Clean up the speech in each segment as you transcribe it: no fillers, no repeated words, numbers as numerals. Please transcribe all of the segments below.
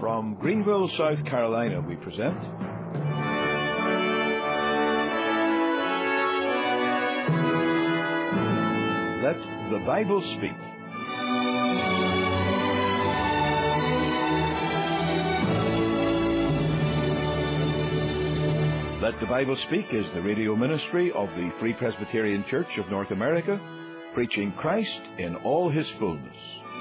From Greenville, South Carolina, we present Let the Bible Speak. Let the Bible Speak is the radio ministry of the Free Presbyterian Church of North America, preaching Christ in all His fullness.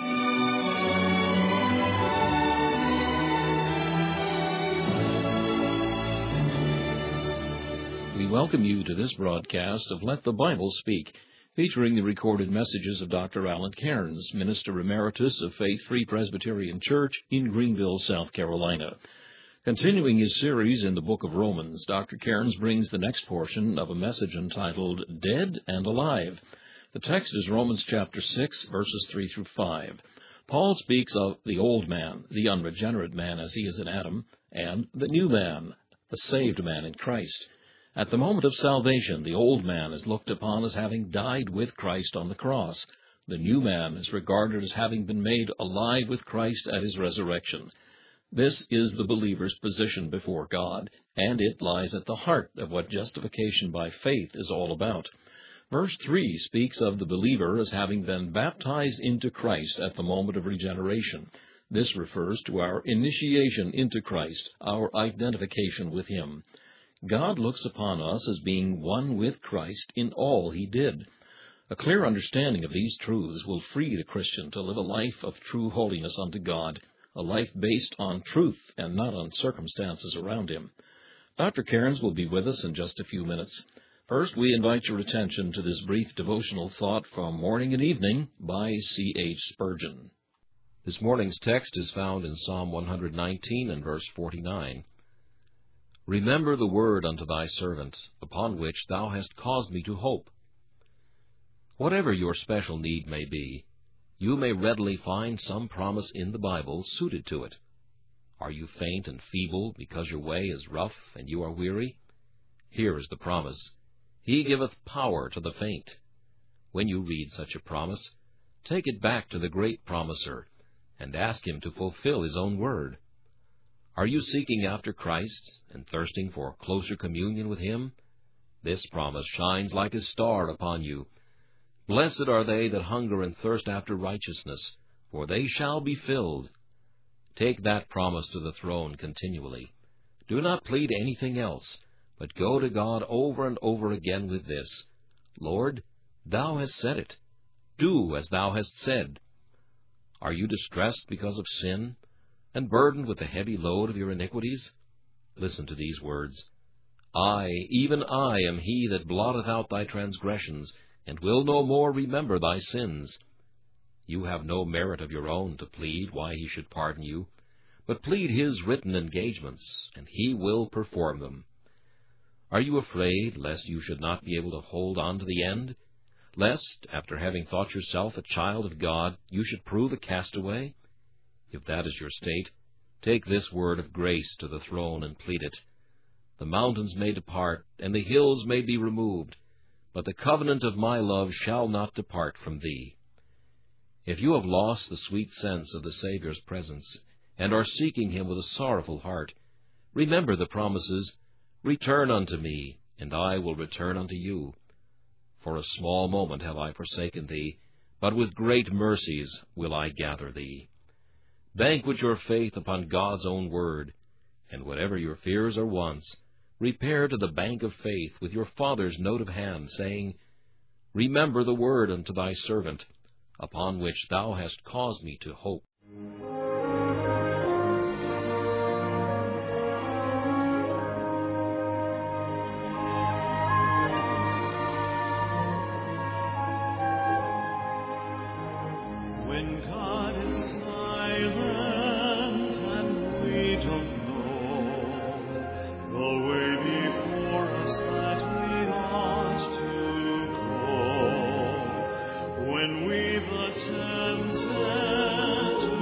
We welcome you to this broadcast of Let the Bible Speak, featuring the recorded messages of Dr. Alan Cairns, Minister Emeritus of Faith Free Presbyterian Church in Greenville, South Carolina. Continuing his series in the book of Romans, Dr. Cairns brings the next portion of a message entitled Dead and Alive. The text is Romans chapter 6, verses 3 through 5. Paul speaks of the old man, the unregenerate man as he is in Adam, and the new man, the saved man in Christ. At the moment of salvation, the old man is looked upon as having died with Christ on the cross. The new man is regarded as having been made alive with Christ at his resurrection. This is the believer's position before God, and it lies at the heart of what justification by faith is all about. Verse 3 speaks of the believer as having been baptized into Christ at the moment of regeneration. This refers to our initiation into Christ, our identification with Him. God looks upon us as being one with Christ in all He did. A clear understanding of these truths will free the Christian to live a life of true holiness unto God, a life based on truth and not on circumstances around him. Dr. Cairns will be with us in just a few minutes. First, we invite your attention to this brief devotional thought from Morning and Evening by C.H. Spurgeon. This morning's text is found in Psalm 119 and verse 49. Remember the word unto thy servant, upon which thou hast caused me to hope. Whatever your special need may be, you may readily find some promise in the Bible suited to it. Are you faint and feeble because your way is rough and you are weary? Here is the promise. He giveth power to the faint. When you read such a promise, take it back to the great promiser and ask Him to fulfill His own word. Are you seeking after Christ and thirsting for closer communion with Him? This promise shines like a star upon you. Blessed are they that hunger and thirst after righteousness, for they shall be filled. Take that promise to the throne continually. Do not plead anything else, but go to God over and over again with this: Lord, Thou hast said it. Do as Thou hast said. Are you distressed because of sin, and burdened with the heavy load of your iniquities? Listen to these words. I, even I, am He that blotteth out thy transgressions, and will no more remember thy sins. You have no merit of your own to plead why He should pardon you, but plead His written engagements, and He will perform them. Are you afraid lest you should not be able to hold on to the end? Lest, after having thought yourself a child of God, you should prove a castaway? If that is your state, take this word of grace to the throne and plead it. The mountains may depart, and the hills may be removed, but the covenant of my love shall not depart from thee. If you have lost the sweet sense of the Savior's presence, and are seeking Him with a sorrowful heart, remember the promises, Return unto me, and I will return unto you. For a small moment have I forsaken thee, but with great mercies will I gather thee. Banquet your faith upon God's own word, and whatever your fears or wants, repair to the bank of faith with your Father's note of hand, saying, Remember the word unto thy servant, upon which thou hast caused me to hope. When God is silent and we don't know the way before us that we ought to go, when we've attempted to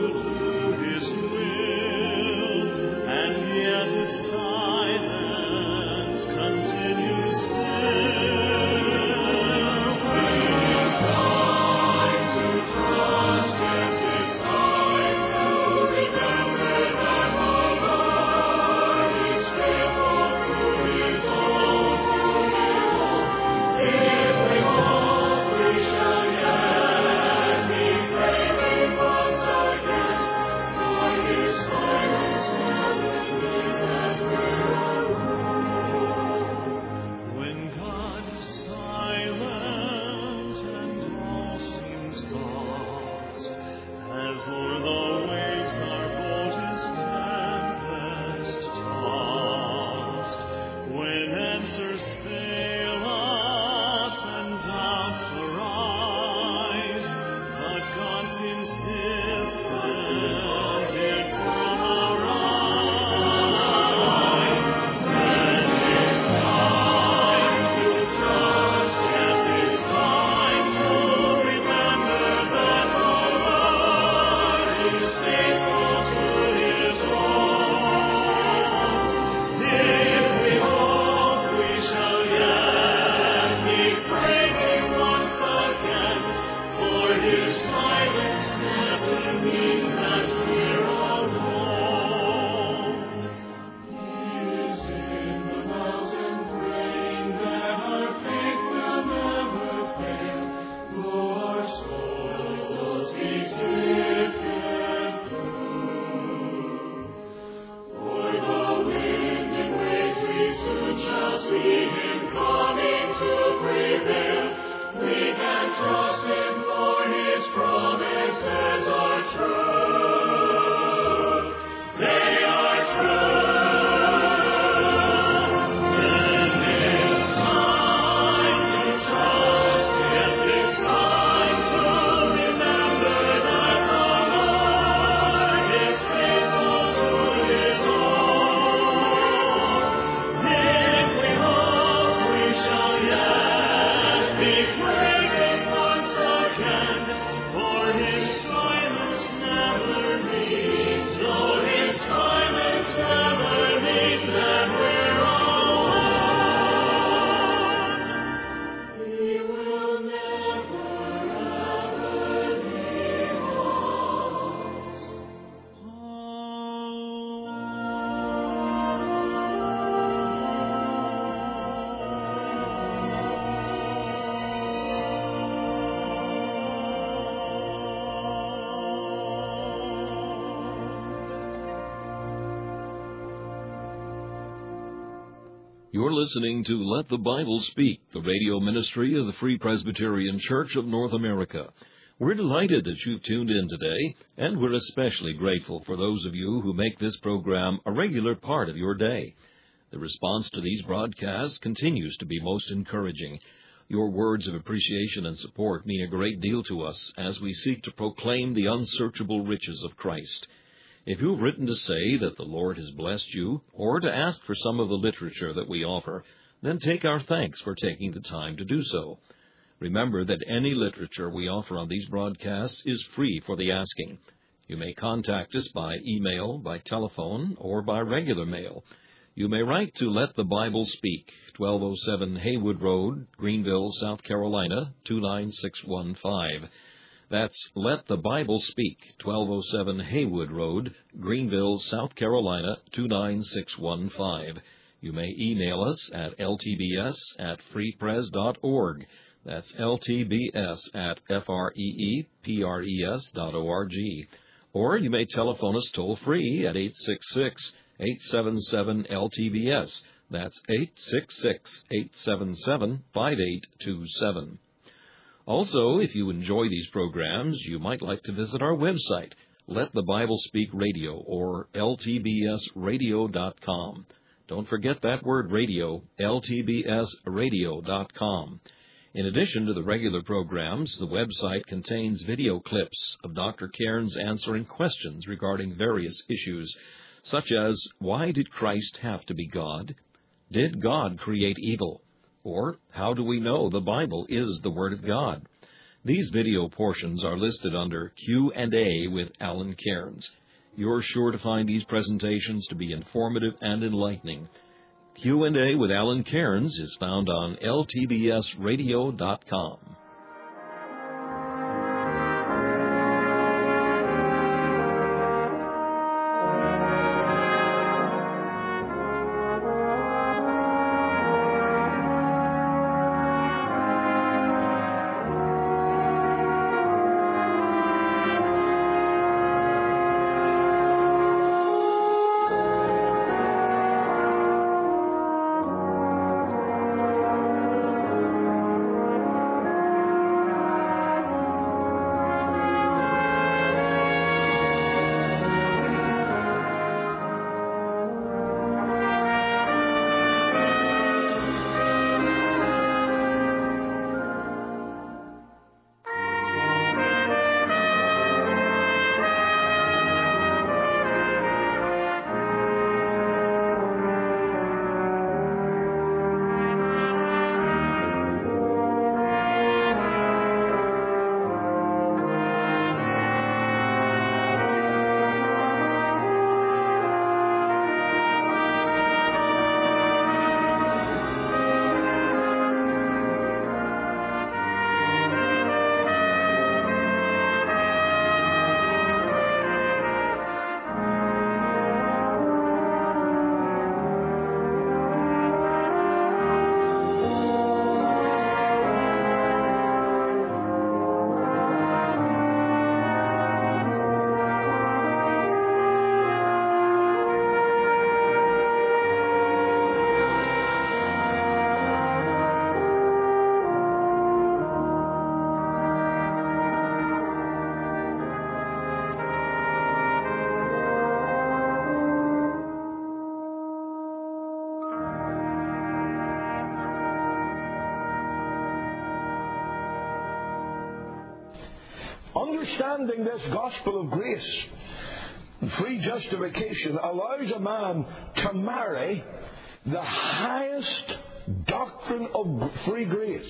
You're listening to Let the Bible Speak, the radio ministry of the Free Presbyterian Church of North America. We're delighted that you've tuned in today, and we're especially grateful for those of you who make this program a regular part of your day. The response to these broadcasts continues to be most encouraging. Your words of appreciation and support mean a great deal to us as we seek to proclaim the unsearchable riches of Christ. If you've written to say that the Lord has blessed you, or to ask for some of the literature that we offer, then take our thanks for taking the time to do so. Remember that any literature we offer on these broadcasts is free for the asking. You may contact us by email, by telephone, or by regular mail. You may write to Let the Bible Speak, 1207 Haywood Road, Greenville, South Carolina, 29615. That's Let the Bible Speak, 1207 Haywood Road, Greenville, South Carolina, 29615. You may email us at ltbs@freepres.org. That's ltbs@freepres.org. Or you may telephone us toll-free at 866-877-LTBS. That's 866-877-5827. Also, if you enjoy these programs, you might like to visit our website, Let the Bible Speak Radio, or ltbsradio.com. Don't forget that word radio, ltbsradio.com. In addition to the regular programs, the website contains video clips of Dr. Cairns answering questions regarding various issues, such as, why did Christ have to be God? Did God create evil? Or, how do we know the Bible is the Word of God? These video portions are listed under Q&A with Alan Cairns. You're sure to find these presentations to be informative and enlightening. Q&A with Alan Cairns is found on ltbsradio.com. Understanding this gospel of grace, free justification, allows a man to marry the highest doctrine of free grace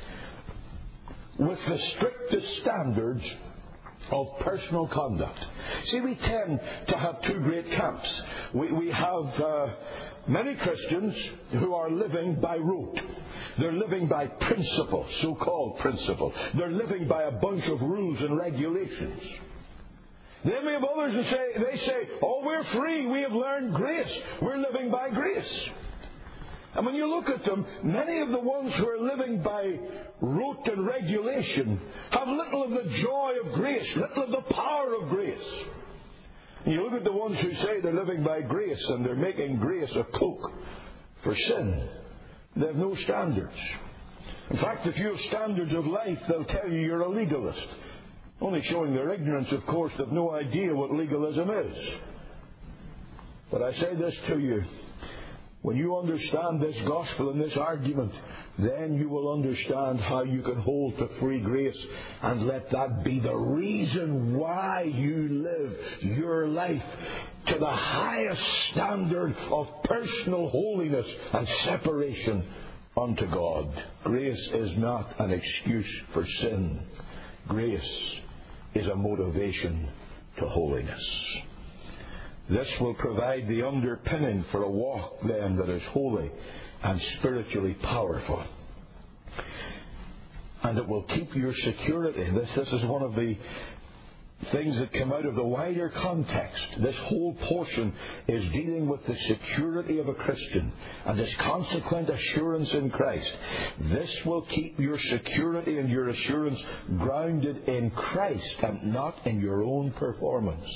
with the strictest standards of personal conduct. See, we tend to have two great camps. We have many Christians who are living by rote. They're living by principle, so-called principle. They're living by a bunch of rules and regulations. Then we have others who say, oh, we're free, we have learned grace. We're living by grace. And when you look at them, many of the ones who are living by rote and regulation have little of the joy of grace, little of the power of grace. And you look at the ones who say they're living by grace and they're making grace a cloak for sin. They have no standards. In fact, if you have standards of life, they'll tell you you're a legalist. Only showing their ignorance, of course. They've no idea what legalism is. But I say this to you. When you understand this gospel and this argument, then you will understand how you can hold to free grace and let that be the reason why you live your life to the highest standard of personal holiness and separation unto God. Grace is not an excuse for sin. Grace is a motivation to holiness. This will provide the underpinning for a walk then that is holy and spiritually powerful. And it will keep your security. This is one of the things that come out of the wider context. This whole portion is dealing with the security of a Christian and his consequent assurance in Christ. This will keep your security and your assurance grounded in Christ and not in your own performance.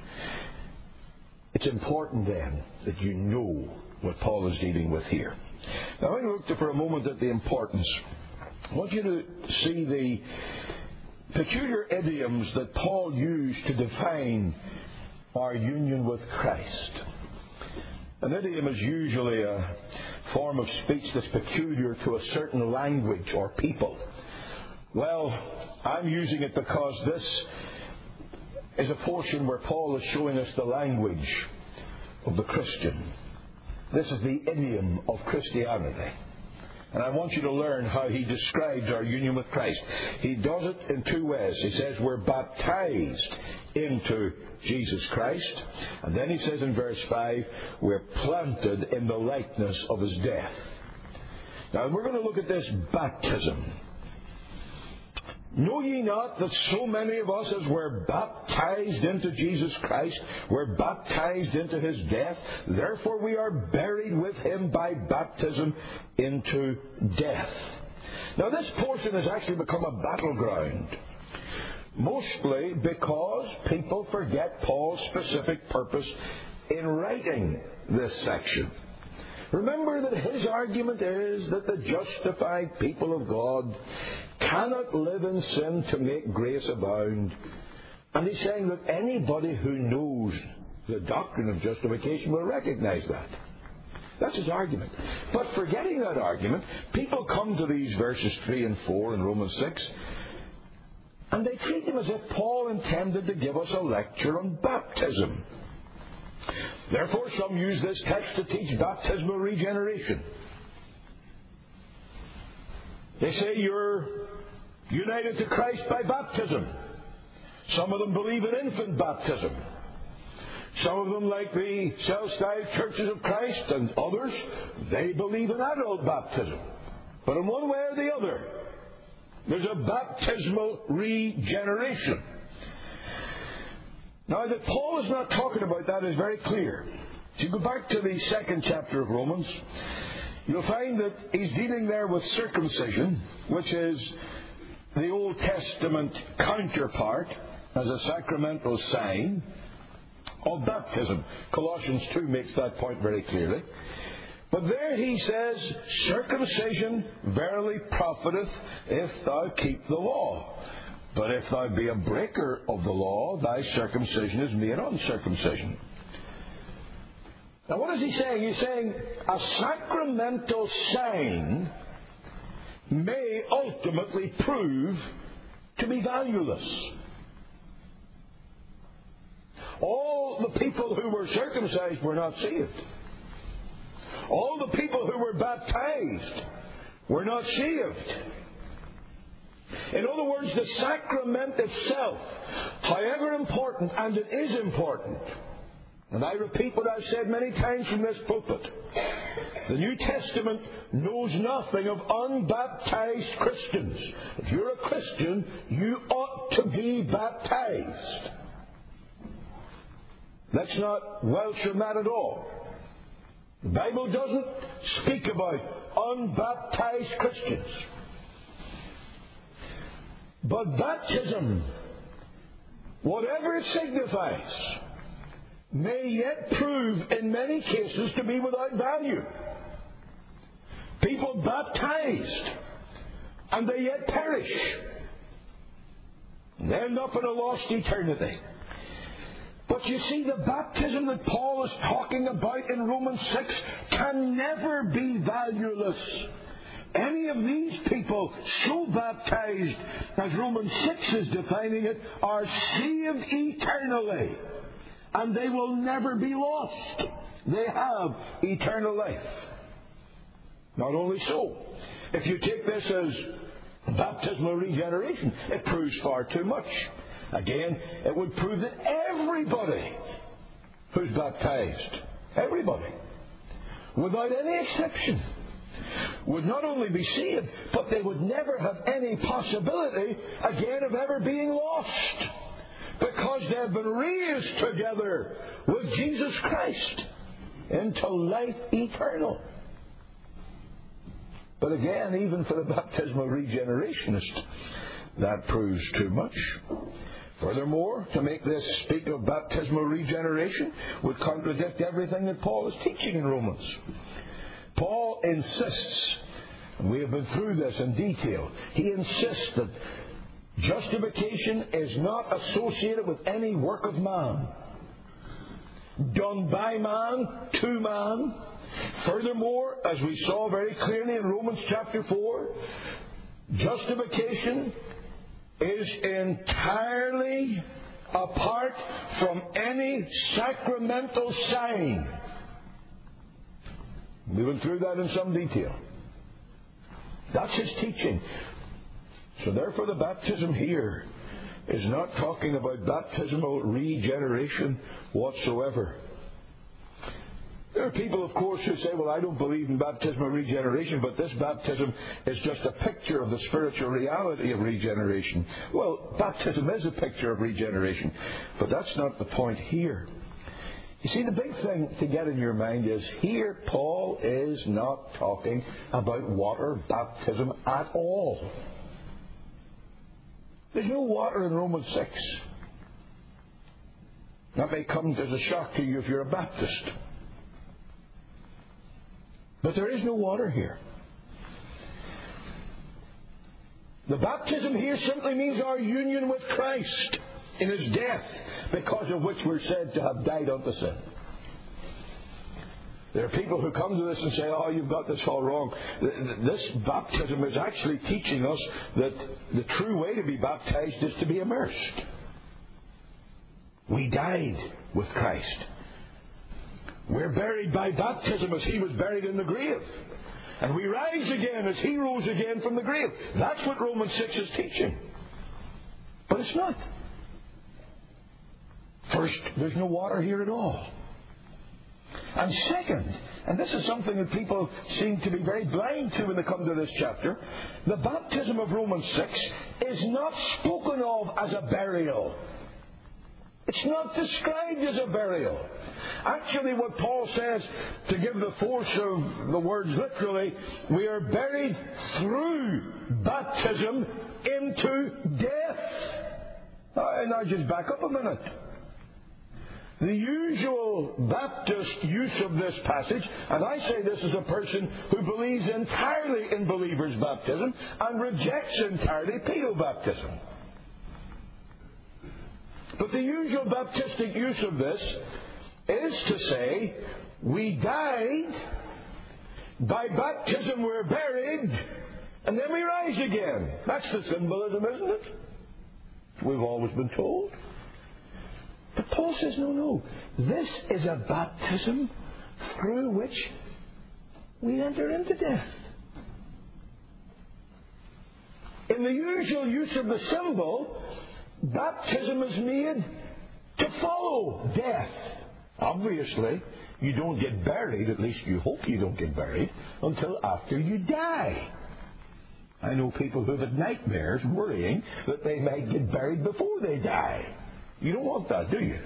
It's important then that you know what Paul is dealing with here. Now, I'm going to look for a moment at the importance. I want you to see the peculiar idioms that Paul used to define our union with Christ. An idiom is usually a form of speech that's peculiar to a certain language or people. Well, I'm using it because this is a portion where Paul is showing us the language of the Christian. This is the idiom of Christianity. And I want you to learn how he describes our union with Christ. He does it in two ways. He says we're baptized into Jesus Christ. And then he says in verse 5, we're planted in the likeness of his death. Now we're going to look at this baptism. Know ye not that so many of us as were baptized into Jesus Christ, were baptized into his death? Therefore we are buried with him by baptism into death. Now this portion has actually become a battleground. Mostly because people forget Paul's specific purpose in writing this section. Remember that his argument is that the justified people of God cannot live in sin to make grace abound. And he's saying that anybody who knows the doctrine of justification will recognize that. That's his argument. But forgetting that argument, people come to these verses 3 and 4 in Romans 6, and they treat them as if Paul intended to give us a lecture on baptism. Therefore, some use this text to teach baptismal regeneration. They say you're united to Christ by baptism. Some of them believe in infant baptism. Some of them, like the self-styled Churches of Christ and others, they believe in adult baptism. But in one way or the other, there's a baptismal regeneration. Now, that Paul is not talking about that is very clear. If you go back to the 2nd chapter of Romans, you'll find that he's dealing there with circumcision, which is the Old Testament counterpart as a sacramental sign of baptism. Colossians 2 makes that point very clearly. But there he says, circumcision verily profiteth if thou keep the law. But if thou be a breaker of the law, thy circumcision is made uncircumcision. Now what is he saying? He's saying a sacramental sign may ultimately prove to be valueless. All the people who were circumcised were not saved. All the people who were baptized were not saved. In other words, the sacrament itself, however important, and it is important, and I repeat what I've said many times from this pulpit, the New Testament knows nothing of unbaptized Christians. If you're a Christian, you ought to be baptized. Let's not welch on that at all. The Bible doesn't speak about unbaptized Christians. But baptism, whatever it signifies, may yet prove in many cases to be without value. people baptized, and they yet perish. They end up in a lost eternity. But you see, the baptism that Paul is talking about in Romans 6 can never be valueless. Any of these people so baptized, as Romans 6 is defining it, are saved eternally. And they will never be lost. They have eternal life. Not only so, if you take this as baptismal regeneration, it proves far too much. Again, it would prove that everybody who's baptized, everybody, without any exception, would not only be saved, but they would never have any possibility again of ever being lost, because they have been raised together with Jesus Christ into life eternal. But again, even for the baptismal regenerationist, that proves too much. Furthermore, to make this speak of baptismal regeneration would contradict everything that Paul is teaching in Romans. Paul insists, and we have been through this in detail, he insists that justification is not associated with any work of man, done by man, to man. Furthermore, as we saw very clearly in Romans chapter 4, justification is entirely apart from any sacramental sign. We went through that in some detail. That's his teaching. So therefore the baptism here is not talking about baptismal regeneration whatsoever. There are people, of course, who say, well, I don't believe in baptismal regeneration, but this baptism is just a picture of the spiritual reality of regeneration. Well, baptism is a picture of regeneration, but that's not the point here. You see, the big thing to get in your mind is here Paul is not talking about water baptism at all. There's no water in Romans 6. That may come as a shock to you if you're a Baptist. But there is no water here. The baptism here simply means our union with Christ in His death, because of which we're said to have died unto sin. There are people who come to this and say, oh, you've got this all wrong. This baptism is actually teaching us that the true way to be baptized is to be immersed. We died with Christ. We're buried by baptism as He was buried in the grave. And we rise again as He rose again from the grave. That's what Romans 6 is teaching. But it's not. First, there's no water here at all. And second, and this is something that people seem to be very blind to when they come to this chapter, the baptism of Romans 6 is not spoken of as a burial. It's not described as a burial. Actually, what Paul says, to give the force of the words literally, we are buried through baptism into death. Now just back up a minute. The usual Baptist use of this passage, and I say this as a person who believes entirely in believers' baptism and rejects entirely Pio baptism. But the usual Baptistic use of this is to say, we died, by baptism we're buried, and then we rise again. That's the symbolism, isn't it? We've always been told. But Paul says, no. This is a baptism through which we enter into death. In the usual use of the symbol, baptism is made to follow death. Obviously, you don't get buried, at least you hope you don't get buried, until after you die. I know people who have had nightmares worrying that they might get buried before they die. You don't want that, do you?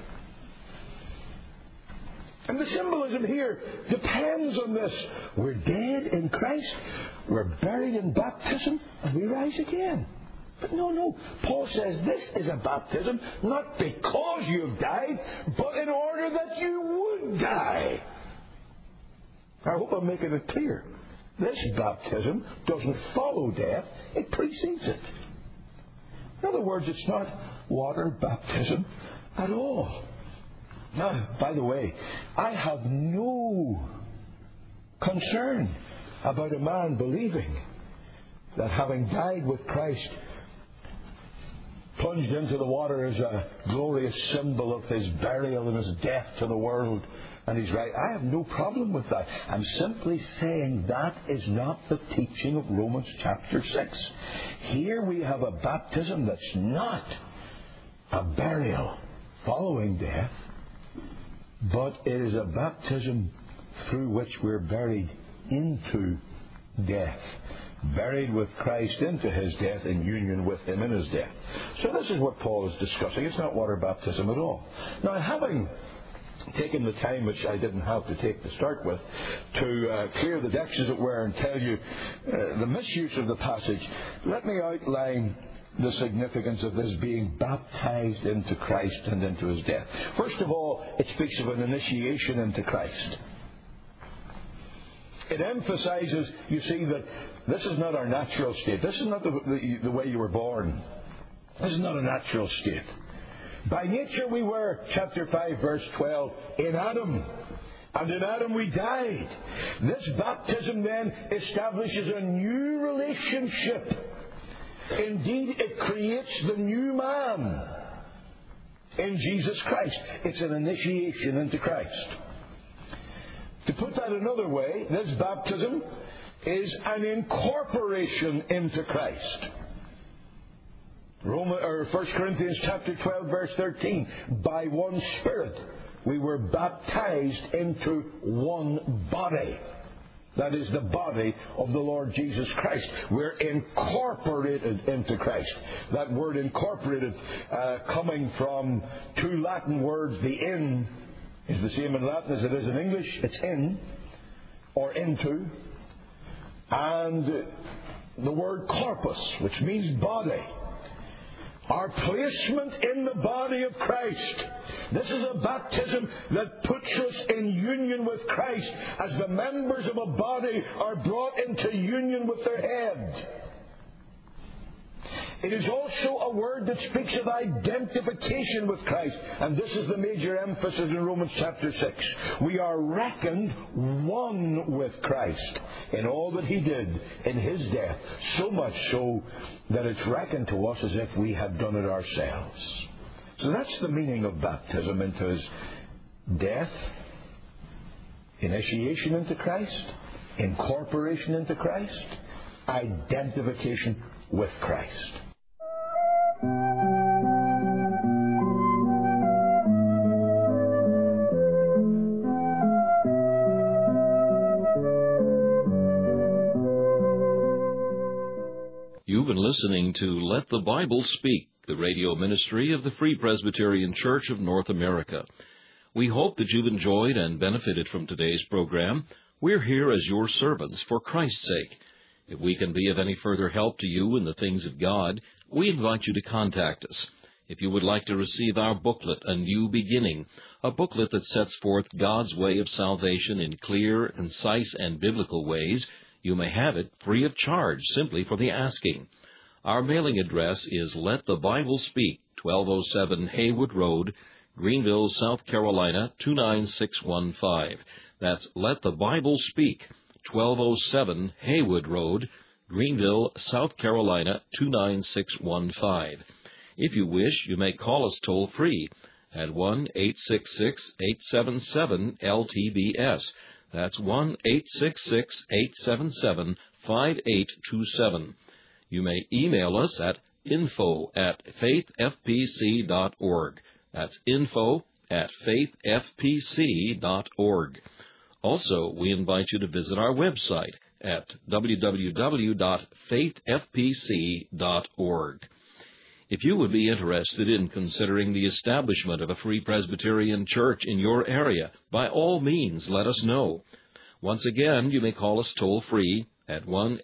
And the symbolism here depends on this. We're dead in Christ, we're buried in baptism, and we rise again. But no. Paul says this is a baptism not because you've died, but in order that you would die. I hope I'm making it clear. This baptism doesn't follow death, it precedes it. In other words, it's not water baptism at all. Now, by the way, I have no concern about a man believing that having died with Christ, plunged into the water as a glorious symbol of his burial and his death to the world, and he's right. I have no problem with that. I'm simply saying that is not the teaching of Romans chapter 6. Here we have a baptism that's not a burial following death, but it is a baptism through which we're buried into death. Buried with Christ into his death, in union with him in his death. So this is what Paul is discussing. It's not water baptism at all. Now, having taken the time, which I didn't have to take to start with, to clear the decks, as it were, and tell you the misuse of the passage, let me outline the significance of this being baptized into Christ and into his death. First of all, it speaks of an initiation into Christ. It emphasizes, you see, that this is not our natural state. This is not the way you were born. This is not a natural state. By nature we were, chapter 5, verse 12, in Adam. And in Adam we died. This baptism then establishes a new relationship. Indeed, it creates the new man in Jesus Christ. It's an initiation into Christ. To put that another way, this baptism is an incorporation into Christ. 1 Corinthians chapter 12, verse 13. By one Spirit we were baptized into one body. That is the body of the Lord Jesus Christ. We're incorporated into Christ. That word incorporated, coming from two Latin words, the in, is the same in Latin as it is in English. It's in, or into. And the word corpus, which means body. Our placement in the body of Christ. This is a baptism that puts us in union with Christ as the members of a body are brought into union with their head. It is also a word that speaks of identification with Christ. And this is the major emphasis in Romans chapter 6. We are reckoned one with Christ in all that he did in his death. So much so that it's reckoned to us as if we had done it ourselves. So that's the meaning of baptism into his death. Initiation into Christ. Incorporation into Christ. Identification with Christ. You've been listening to Let the Bible Speak, the radio ministry of the Free Presbyterian Church of North America. We hope that you've enjoyed and benefited from today's program. We're here as your servants for Christ's sake. If we can be of any further help to you in the things of God, we invite you to contact us. If you would like to receive our booklet, A New Beginning, a booklet that sets forth God's way of salvation in clear, concise, and biblical ways, you may have it free of charge, simply for the asking. Our mailing address is Let the Bible Speak, 1207 Haywood Road, Greenville, South Carolina, 29615. That's Let the Bible Speak, 1207 Haywood Road, Greenville, South Carolina, 29615. If you wish, you may call us toll-free at 1-866-877-LTBS. That's 1-866-877-5827. You may email us at info@faithfpc.org. That's info@faithfpc.org. Also, we invite you to visit our website at www.faithfpc.org. If you would be interested in considering the establishment of a Free Presbyterian Church in your area, by all means, let us know. Once again, you may call us toll-free at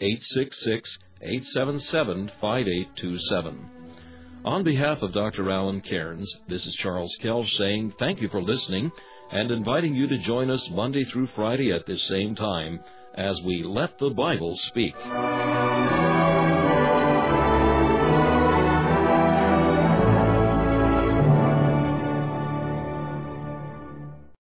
1-866-877-5827. On behalf of Dr. Alan Cairns, this is Charles Kelch saying thank you for listening and inviting you to join us Monday through Friday at this same time as we let the Bible speak.